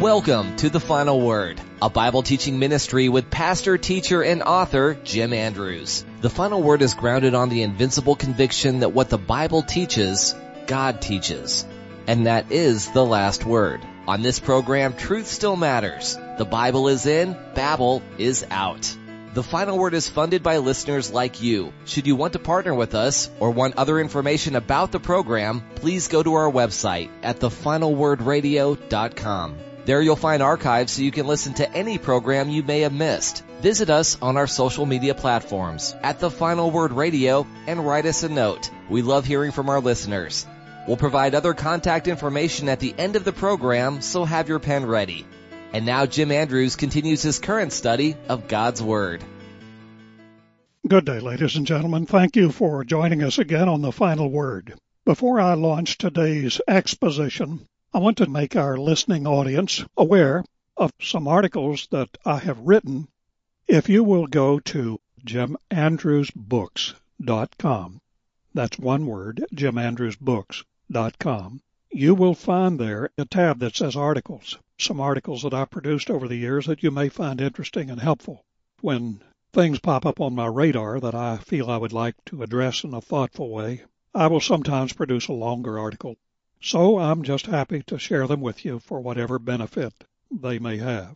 Welcome to The Final Word, a Bible teaching ministry with pastor, teacher, and author Jim Andrews. The Final Word is grounded on the invincible conviction that what the Bible teaches, God teaches. And that is the last word. On this program, truth still matters. The Bible is in, Babel is out. The Final Word is funded by listeners like you. Should you want to partner with us or want other information about the program, please go to our website at thefinalwordradio.com. There you'll find archives so you can listen to any program you may have missed. Visit us on our social media platforms at The Final Word Radio and write us a note. We love hearing from our listeners. We'll provide other contact information at the end of the program, so have your pen ready. And now Jim Andrews continues his current study of God's Word. Good day, ladies and gentlemen. Thank you for joining us again on The Final Word. Before I launch today's exposition, I want to make our listening audience aware of some articles that I have written. If you will go to jimandrewsbooks.com, that's one word, jimandrewsbooks.com, you will find there a tab that says articles, some articles that I've produced over the years that you may find interesting and helpful. When things pop up on my radar that I feel I would like to address in a thoughtful way, I will sometimes produce a longer article. So I'm just happy to share them with you for whatever benefit they may have.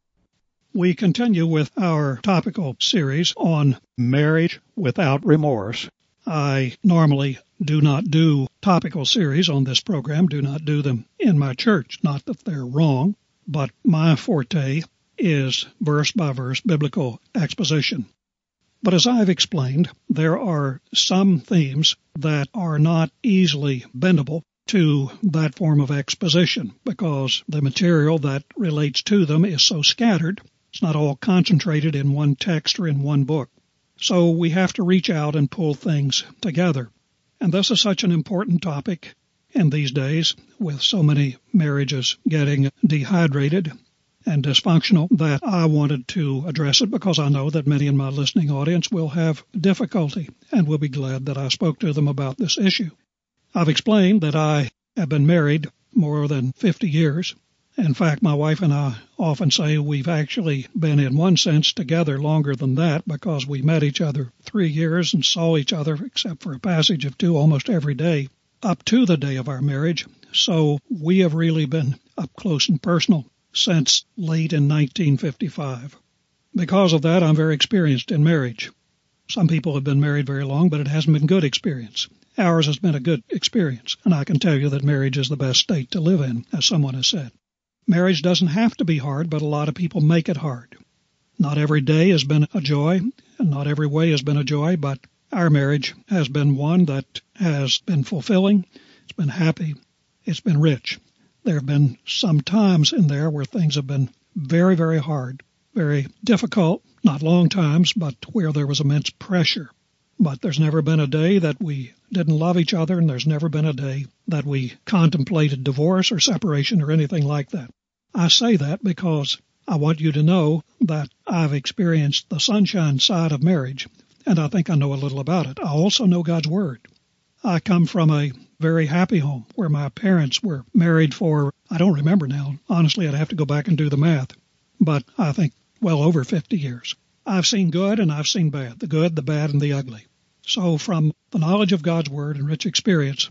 We continue with our topical series on marriage without remorse. I normally do not do topical series on this program, do not do them in my church. Not that they're wrong, but my forte is verse-by-verse biblical exposition. But as I've explained, there are some themes that are not easily bendable to that form of exposition because the material that relates to them is so scattered. It's not all concentrated in one text or in one book. So we have to reach out and pull things together. And this is such an important topic in these days with so many marriages getting dehydrated and dysfunctional that I wanted to address it because I know that many in my listening audience will have difficulty and will be glad that I spoke to them about this issue. I've explained that I have been married more than 50 years. In fact, my wife and I often say we've actually been in one sense together longer than that because we met each other 3 years and saw each other, except for a passage of 2, almost every day, up to the day of our marriage. So we have really been up close and personal since late in 1955. Because of that, I'm very experienced in marriage. Some people have been married very long, but it hasn't been good experience. Ours has been a good experience, and I can tell you that marriage is the best state to live in, as someone has said. Marriage doesn't have to be hard, but a lot of people make it hard. Not every day has been a joy, and not every way has been a joy, but our marriage has been one that has been fulfilling, it's been happy, it's been rich. There have been some times in there where things have been very, very hard, very difficult, not long times, but where there was immense pressure. But there's never been a day that we didn't love each other, and there's never been a day that we contemplated divorce or separation or anything like that. I say that because I want you to know that I've experienced the sunshine side of marriage, and I think I know a little about it. I also know God's Word. I come from a very happy home where my parents were married for, I don't remember now. Honestly, I'd have to go back and do the math, but I think well over 50 years. I've seen good and I've seen bad, the good, the bad, and the ugly. So from the knowledge of God's Word and rich experience,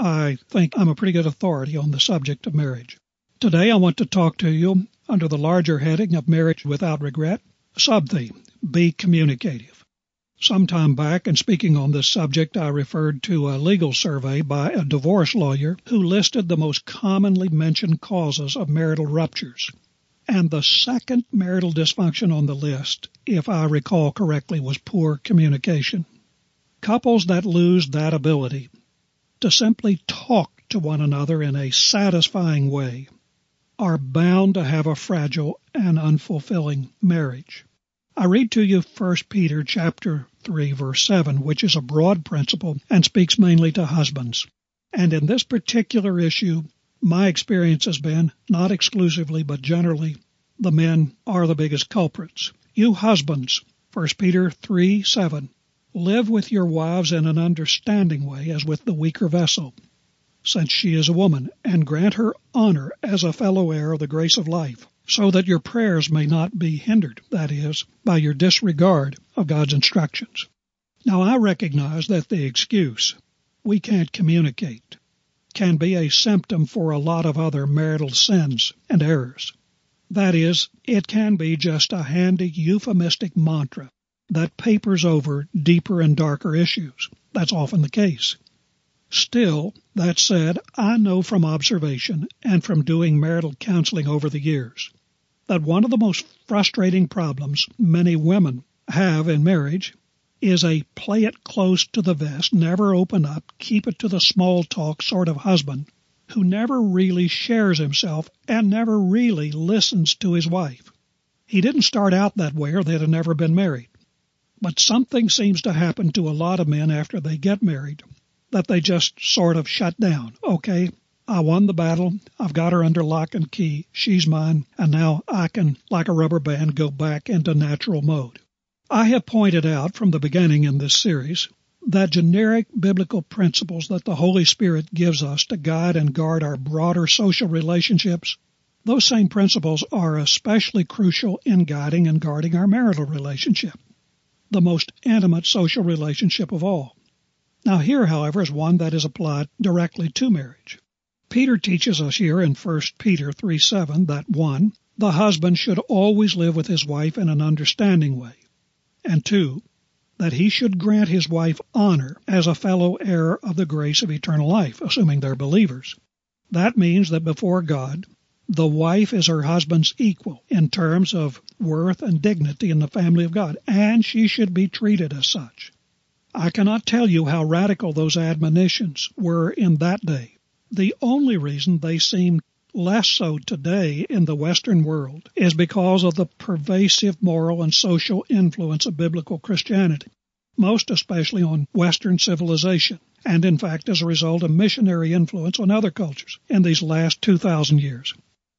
I think I'm a pretty good authority on the subject of marriage. Today I want to talk to you under the larger heading of Marriage Without Regret, sub-theme, Be Communicative. Some time back, in speaking on this subject, I referred to a legal survey by a divorce lawyer who listed the most commonly mentioned causes of marital ruptures. And the second marital dysfunction on the list, if I recall correctly, was poor communication. Couples that lose that ability to simply talk to one another in a satisfying way are bound to have a fragile and unfulfilling marriage. I read to you 1 Peter chapter 3, verse 7, which is a broad principle and speaks mainly to husbands. And in this particular issue, my experience has been, not exclusively but generally, the men are the biggest culprits. You husbands, 1 Peter 3, 7, live with your wives in an understanding way as with the weaker vessel. since she is a woman, and grant her honor as a fellow heir of the grace of life, so that your prayers may not be hindered, that is, by your disregard of God's instructions. Now, I recognize that the excuse, "we can't communicate," can be a symptom for a lot of other marital sins and errors. That is, it can be just a handy euphemistic mantra that papers over deeper and darker issues. That's often the case. Still, that said, I know from observation and from doing marital counseling over the years that one of the most frustrating problems many women have in marriage is a play it close to the vest, never open up, keep it to the small talk sort of husband who never really shares himself and never really listens to his wife. He didn't start out that way or they'd have never been married. But something seems to happen to a lot of men after they get married, that they just sort of shut down. Okay, I won the battle, I've got her under lock and key, she's mine, and now I can, like a rubber band, go back into natural mode. I have pointed out from the beginning in this series that generic biblical principles that the Holy Spirit gives us to guide and guard our broader social relationships, those same principles are especially crucial in guiding and guarding our marital relationship, the most intimate social relationship of all. Now here, however, is one that is applied directly to marriage. Peter teaches us here in 1 Peter 3:7 that 1, the husband should always live with his wife in an understanding way, and 2, that he should grant his wife honor as a fellow heir of the grace of eternal life, assuming they're believers. That means that before God, the wife is her husband's equal in terms of worth and dignity in the family of God, and she should be treated as such. I cannot tell you how radical those admonitions were in that day. The only reason they seem less so today in the Western world is because of the pervasive moral and social influence of biblical Christianity, most especially on Western civilization, and in fact as a result of missionary influence on other cultures in these last 2,000 years.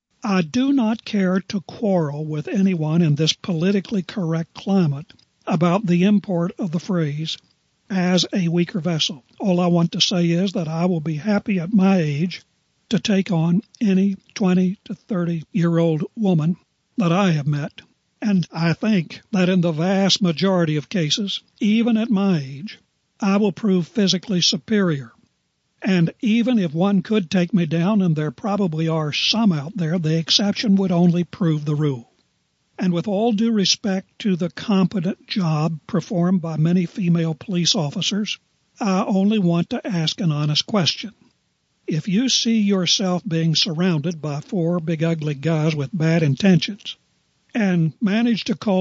I do not care to quarrel with anyone in this politically correct climate about the import of the phrase, as a weaker vessel. All I want to say is that I will be happy at my age to take on any 20 to 30-year-old woman that I have met. And I think that in the vast majority of cases, even at my age, I will prove physically superior. And even if one could take me down, and there probably are some out there, the exception would only prove the rule. And with all due respect to the competent job performed by many female police officers, I only want to ask an honest question. If you see yourself being surrounded by 4 big ugly guys with bad intentions and manage to call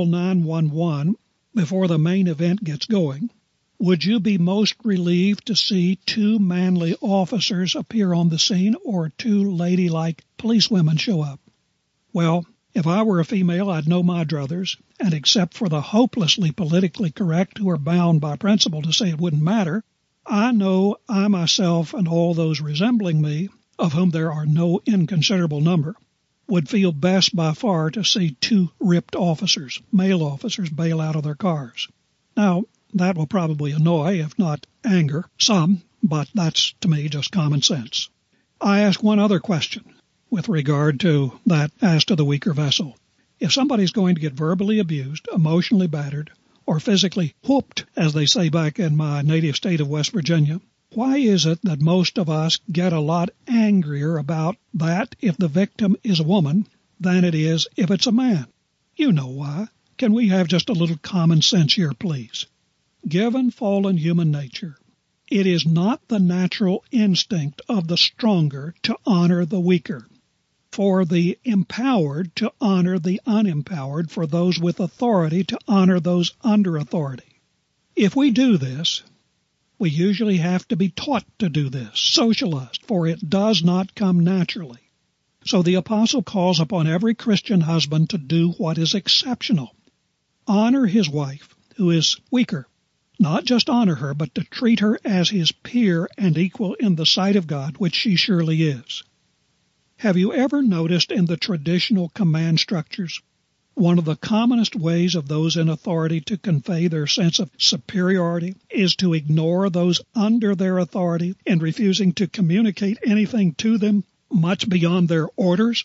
911 before the main event gets going, would you be most relieved to see 2 manly officers appear on the scene or 2 ladylike policewomen show up? Well, if I were a female, I'd know my druthers, and except for the hopelessly politically correct who are bound by principle to say it wouldn't matter, I know I myself and all those resembling me, of whom there are no inconsiderable number, would feel best by far to see 2 ripped officers, male officers, bail out of their cars. Now, that will probably annoy, if not anger, some, but that's, to me, just common sense. I ask one other question with regard to that as to the weaker vessel. If somebody's going to get verbally abused, emotionally battered, or physically whooped, as they say back in my native state of West Virginia, why is it that most of us get a lot angrier about that if the victim is a woman than it is if it's a man? You know why. Can we have just a little common sense here, please? Given fallen human nature, it is not the natural instinct of the stronger to honor the weaker, for the empowered to honor the unempowered, for those with authority to honor those under authority. If we do this, we usually have to be taught to do this, socialized, for it does not come naturally. So the apostle calls upon every Christian husband to do what is exceptional. Honor his wife, who is weaker. Not just honor her, but to treat her as his peer and equal in the sight of God, which she surely is. Have you ever noticed in the traditional command structures One of the commonest ways of those in authority to convey their sense of superiority is to ignore those under their authority and refusing to communicate anything to them much beyond their orders.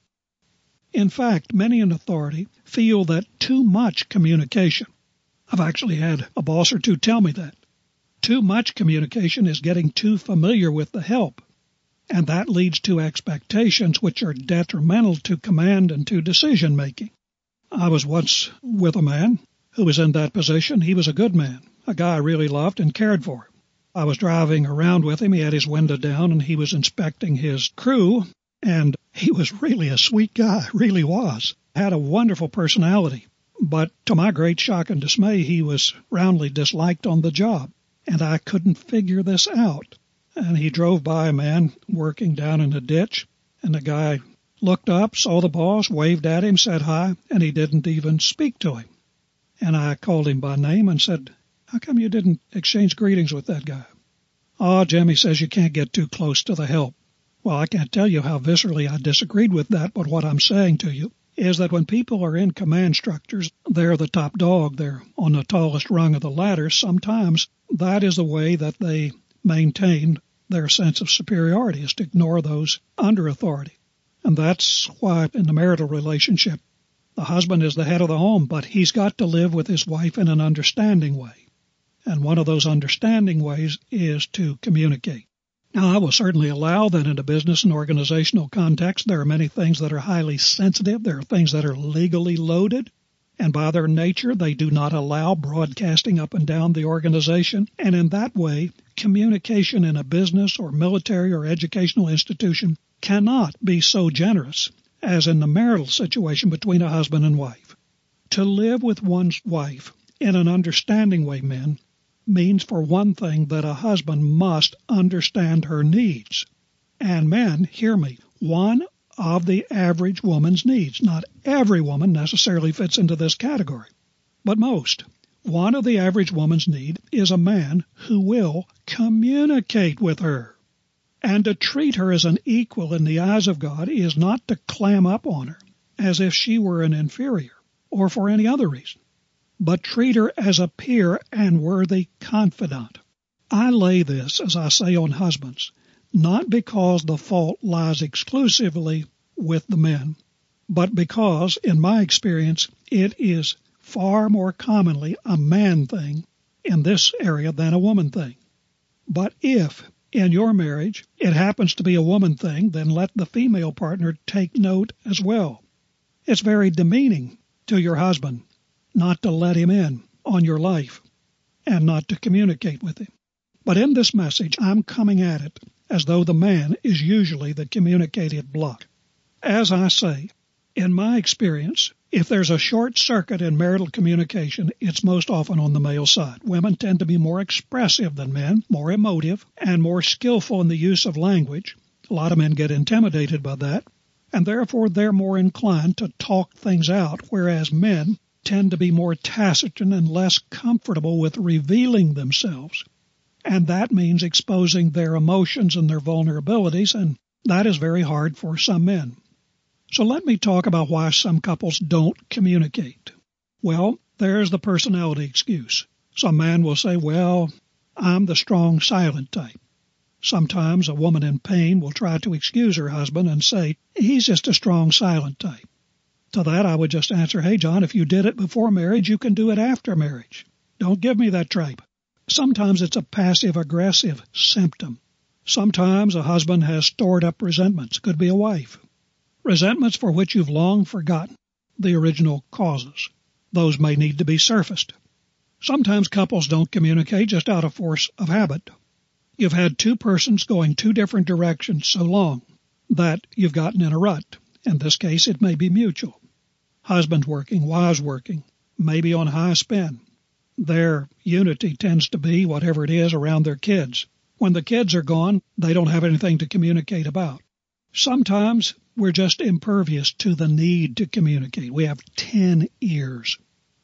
In fact, many in authority feel that too much communication. I've actually had a boss or two tell me that. Too much communication is getting too familiar with the help, and that leads to expectations which are detrimental to command and to decision making. I was once with a man who was in that position. He was a good man, a guy I really loved and cared for. I was driving around with him. He had his window down, and he was inspecting his crew, and he was really a sweet guy, really was. Had a wonderful personality, but to my great shock and dismay, he was roundly disliked on the job, and I couldn't figure this out. And he drove by a man working down in a ditch, and the guy looked up, saw the boss, waved at him, said hi, and he didn't even speak to him. And I called him by name and said, "How come you didn't exchange greetings with that guy?" "Oh, Jim," he says, "you can't get too close to the help." Well, I can't tell you how viscerally I disagreed with that, but what I'm saying to you is that when people are in command structures, they're the top dog, they're on the tallest rung of the ladder. Sometimes that is the way that they maintain their sense of superiority, is to ignore those under authority. And that's why in the marital relationship, the husband is the head of the home, but he's got to live with his wife in an understanding way. And one of those understanding ways is to communicate. Now, I will certainly allow that in a business and organizational context, there are many things that are highly sensitive. There are things that are legally loaded, and by their nature, they do not allow broadcasting up and down the organization. And in that way, communication in a business or military or educational institution cannot be so generous as in the marital situation between a husband and wife. To live with one's wife in an understanding way, men, means for one thing that a husband must understand her needs. And men, hear me, one of the average woman's needs, not every woman necessarily fits into this category, but most. One of the average woman's need is a man who will communicate with her. And to treat her as an equal in the eyes of God is not to clam up on her as if she were an inferior or for any other reason, but treat her as a peer and worthy confidant. I lay this, as I say, on husbands, not because the fault lies exclusively with the men, but because, in my experience, it is far more commonly a man thing in this area than a woman thing. But if, in your marriage, it happens to be a woman thing, then let the female partner take note as well. It's very demeaning to your husband not to let him in on your life and not to communicate with him. But in this message, I'm coming at it as though the man is usually the communicative block. As I say, in my experience, if there's a short circuit in marital communication, it's most often on the male side. Women tend to be more expressive than men, more emotive, and more skillful in the use of language. A lot of men get intimidated by that, and therefore they're more inclined to talk things out, whereas men tend to be more taciturn and less comfortable with revealing themselves. And that means exposing their emotions and their vulnerabilities, and that is very hard for some men. So let me talk about why some couples don't communicate. Well, there's the personality excuse. Some man will say, well, I'm the strong silent type. Sometimes a woman in pain will try to excuse her husband and say, he's just a strong silent type. To that I would just answer, hey, John, if you did it before marriage, you can do it after marriage. Don't give me that tripe. Sometimes it's a passive-aggressive symptom. Sometimes a husband has stored up resentments. Could be a wife. Resentments for which you've long forgotten the original causes. Those may need to be surfaced. Sometimes couples don't communicate just out of force of habit. You've had two persons going two different directions so long that you've gotten in a rut. In this case, it may be mutual. Husband's working, wives working, maybe on high spin. Their unity tends to be, whatever it is, around their kids. When the kids are gone, they don't have anything to communicate about. Sometimes we're just impervious to the need to communicate. We have 10 ears.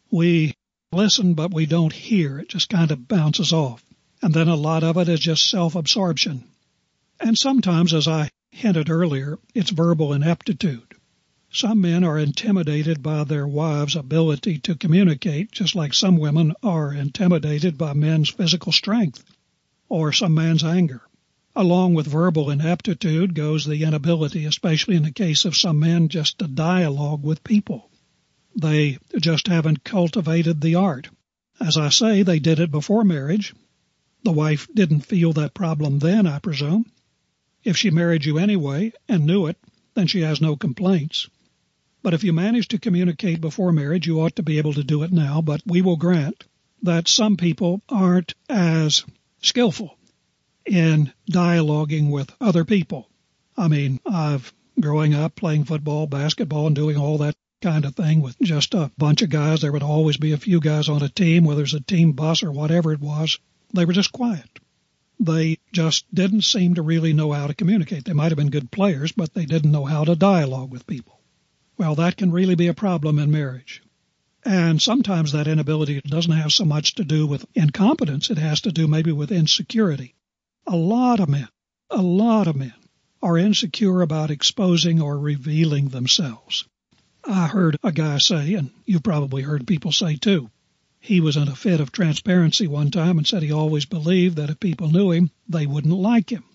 We listen, but we don't hear. It just kind of bounces off. And then a lot of it is just self-absorption. And sometimes, as I hinted earlier, it's verbal ineptitude. Some men are intimidated by their wives' ability to communicate, just like some women are intimidated by men's physical strength or some man's anger. Along with verbal ineptitude goes the inability, especially in the case of some men, just to dialogue with people. They just haven't cultivated the art. As I say, they did it before marriage. The wife didn't feel that problem then, I presume. If she married you anyway and knew it, then she has no complaints. But if you manage to communicate before marriage, you ought to be able to do it now. But we will grant that some people aren't as skillful in dialoguing with other people. I mean, I've growing up playing football, basketball, and doing all that kind of thing with just a bunch of guys. There would always be a few guys on a team, whether it's a team bus or whatever it was. They were just quiet. They just didn't seem to really know how to communicate. They might have been good players, but they didn't know how to dialogue with people. Well, that can really be a problem in marriage. And sometimes that inability doesn't have so much to do with incompetence. It has to do maybe with insecurity. A lot of men are insecure about exposing or revealing themselves. I heard a guy say, and you've probably heard people say too, he was in a fit of transparency one time and said he always believed that if people knew him, they wouldn't like him.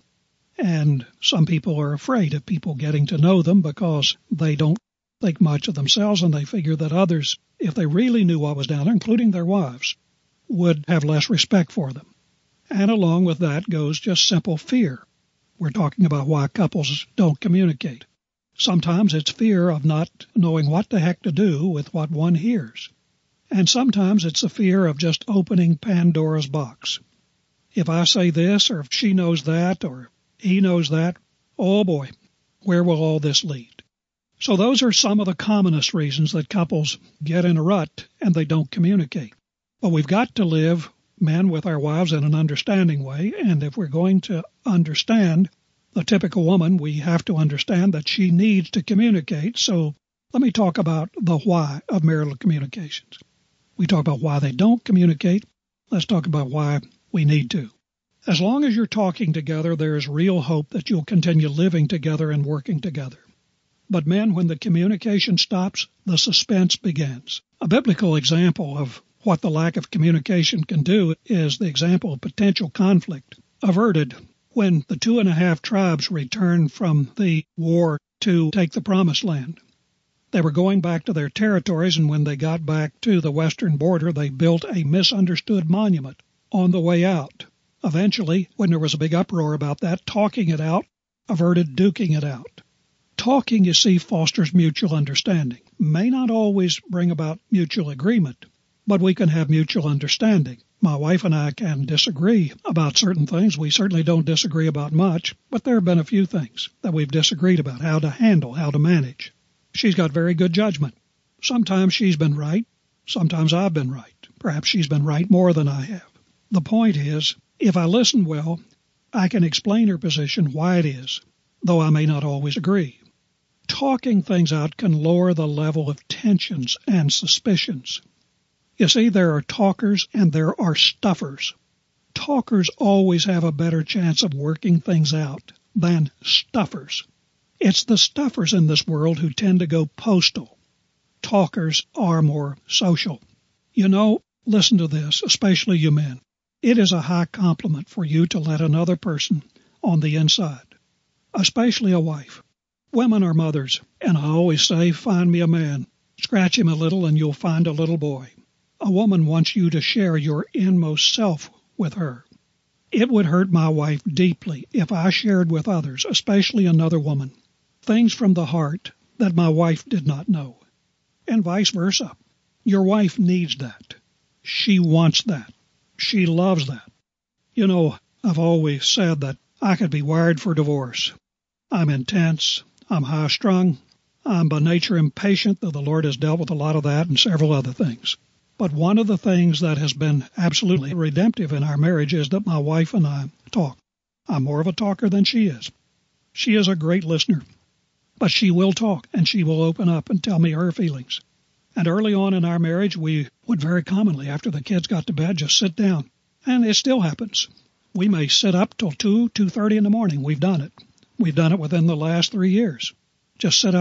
And some people are afraid of people getting to know them because they don't think much of themselves, and they figure that others, if they really knew what was down there, including their wives, would have less respect for them. And along with that goes just simple fear. We're talking about why couples don't communicate. Sometimes it's fear of not knowing what the heck to do with what one hears. And sometimes it's a fear of just opening Pandora's box. If I say this, or if she knows that, or he knows that, oh boy, where will all this lead? So those are some of the commonest reasons that couples get in a rut and they don't communicate. But we've got to live, men, with our wives in an understanding way, and if we're going to understand the typical woman, we have to understand that she needs to communicate. So let me talk about the why of marital communications. We talk about why they don't communicate. Let's talk about why we need to. As long as you're talking together, there is real hope that you'll continue living together and working together. But men, when the communication stops, the suspense begins. A biblical example of what the lack of communication can do is the example of potential conflict averted when the 2.5 tribes returned from the war to take the promised land. They were going back to their territories, and when they got back to the western border, they built a misunderstood monument on the way out. Eventually, when there was a big uproar about that, talking it out averted duking it out. Talking, you see, fosters mutual understanding. May not always bring about mutual agreement, but we can have mutual understanding. My wife and I can disagree about certain things. We certainly don't disagree about much, but there have been a few things that we've disagreed about, how to handle, how to manage. She's got very good judgment. Sometimes she's been right. Sometimes I've been right. Perhaps she's been right more than I have. The point is, if I listen well, I can explain her position why it is, though I may not always agree. Talking things out can lower the level of tensions and suspicions. You see, there are talkers and there are stuffers. Talkers always have a better chance of working things out than stuffers. It's the stuffers in this world who tend to go postal. Talkers are more social. You know, listen to this, especially you men. It is a high compliment for you to let another person on the inside, especially a wife. Women are mothers, and I always say, find me a man. Scratch him a little and you'll find a little boy. A woman wants you to share your inmost self with her. It would hurt my wife deeply if I shared with others, especially another woman, things from the heart that my wife did not know, and vice versa. Your wife needs that. She wants that. She loves that. You know, I've always said that I could be wired for divorce. I'm intense. I'm high-strung. I'm by nature impatient, though the Lord has dealt with a lot of that and several other things. But one of the things that has been absolutely redemptive in our marriage is that my wife and I talk. I'm more of a talker than she is. She is a great listener. But she will talk, and she will open up and tell me her feelings. And early on in our marriage, we would very commonly, after the kids got to bed, just sit down. And it still happens. We may sit up till 2:30 in the morning. We've done it. We've done it within the last 3 years. Just sit up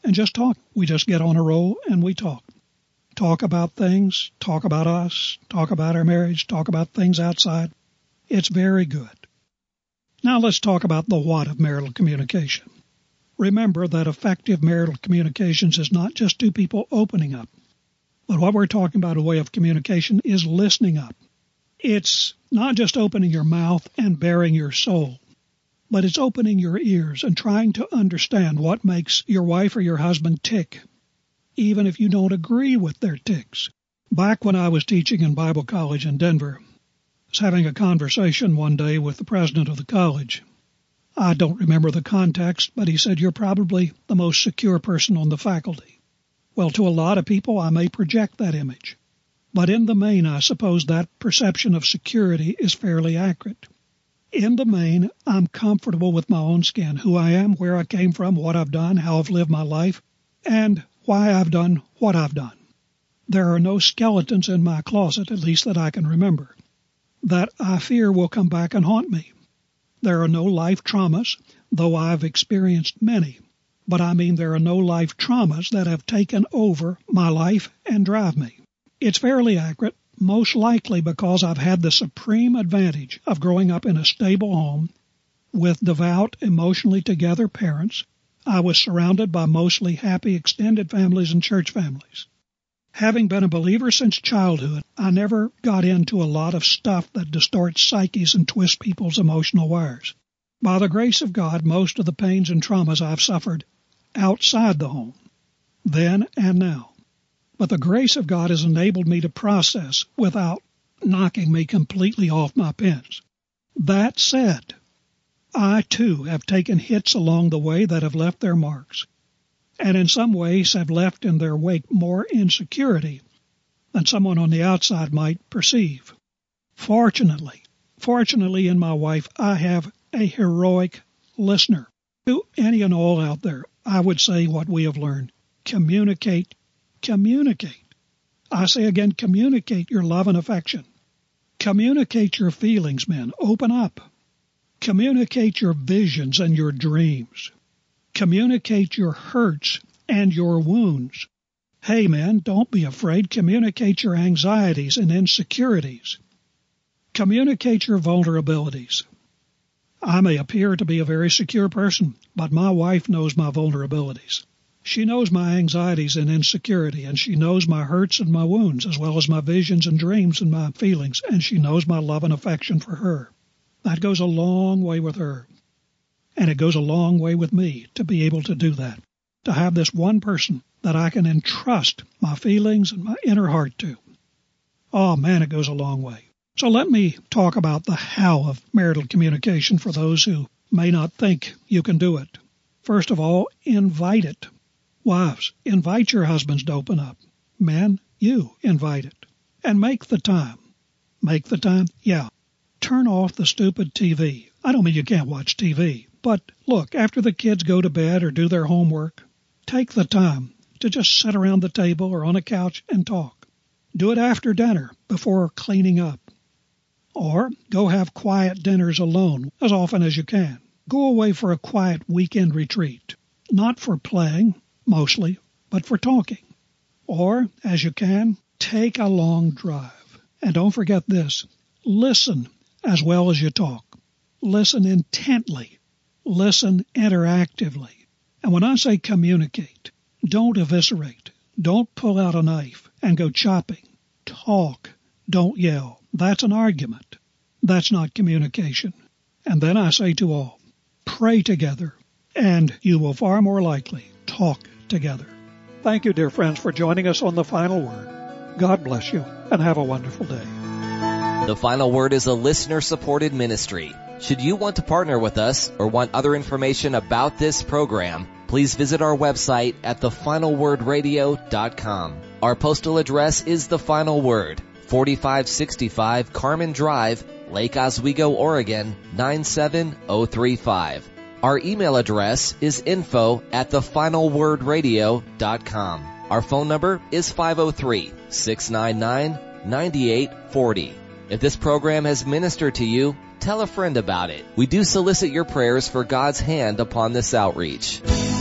and just talk. We just get on a roll and we talk. Talk about things, talk about us, talk about our marriage, talk about things outside. It's very good. Now let's talk about the what of marital communication. Remember that effective marital communications is not just two people opening up, but what we're talking about a way of communication is listening up. It's not just opening your mouth and baring your soul, but it's opening your ears and trying to understand what makes your wife or your husband tick, even if you don't agree with their ticks. Back when I was teaching in Bible college in Denver, I was having a conversation one day with the president of the college. I don't remember the context, but he said, "You're probably the most secure person on the faculty." Well, to a lot of people, I may project that image. But in the main, I suppose that perception of security is fairly accurate. In the main, I'm comfortable with my own skin, who I am, where I came from, what I've done, how I've lived my life, and why I've done what I've done. There are no skeletons in my closet, at least that I can remember, that I fear will come back and haunt me. There are no life traumas, though I've experienced many. But I mean there are no life traumas that have taken over my life and drive me. It's fairly accurate, most likely because I've had the supreme advantage of growing up in a stable home with devout, emotionally together parents. I was surrounded by mostly happy extended families and church families. Having been a believer since childhood, I never got into a lot of stuff that distorts psyches and twists people's emotional wires. By the grace of God, most of the pains and traumas I've suffered outside the home, then and now. But the grace of God has enabled me to process without knocking me completely off my pins. That said, I too have taken hits along the way that have left their marks, and in some ways have left in their wake more insecurity than someone on the outside might perceive. Fortunately in my wife, I have a heroic listener. To any and all out there, I would say what we have learned. Communicate. I say again, communicate your love and affection. Communicate your feelings, men. Open up. Communicate your visions and your dreams. Communicate your hurts and your wounds. Hey, man, don't be afraid. Communicate your anxieties and insecurities. Communicate your vulnerabilities. I may appear to be a very secure person, but my wife knows my vulnerabilities. She knows my anxieties and insecurity, and she knows my hurts and my wounds, as well as my visions and dreams and my feelings, and she knows my love and affection for her. That goes a long way with her, and it goes a long way with me to be able to do that, to have this one person that I can entrust my feelings and my inner heart to. Oh, man, it goes a long way. So let me talk about the how of marital communication for those who may not think you can do it. First of all, invite it. Wives, invite your husbands to open up. Men, you invite it. And make the time. Make the time? Yeah. Turn off the stupid TV. I don't mean you can't watch TV, but look, after the kids go to bed or do their homework, take the time to just sit around the table or on a couch and talk. Do it after dinner, before cleaning up. Or go have quiet dinners alone as often as you can. Go away for a quiet weekend retreat, not for playing, mostly, but for talking. Or, as you can, take a long drive. And don't forget this, listen as well as you talk. Listen intently. Listen interactively. And when I say communicate, don't eviscerate. Don't pull out a knife and go chopping. Talk. Don't yell. That's an argument. That's not communication. And then I say to all, pray together, and you will far more likely talk together. Thank you, dear friends, for joining us on The Final Word. God bless you, and have a wonderful day. The Final Word is a listener-supported ministry. Should you want to partner with us or want other information about this program, please visit our website at thefinalwordradio.com. Our postal address is The Final Word, 4565 Carmen Drive, Lake Oswego, Oregon, 97035. Our email address is info@thefinalwordradio.com. Our phone number is 503-699-9840. If this program has ministered to you, tell a friend about it. We do solicit your prayers for God's hand upon this outreach.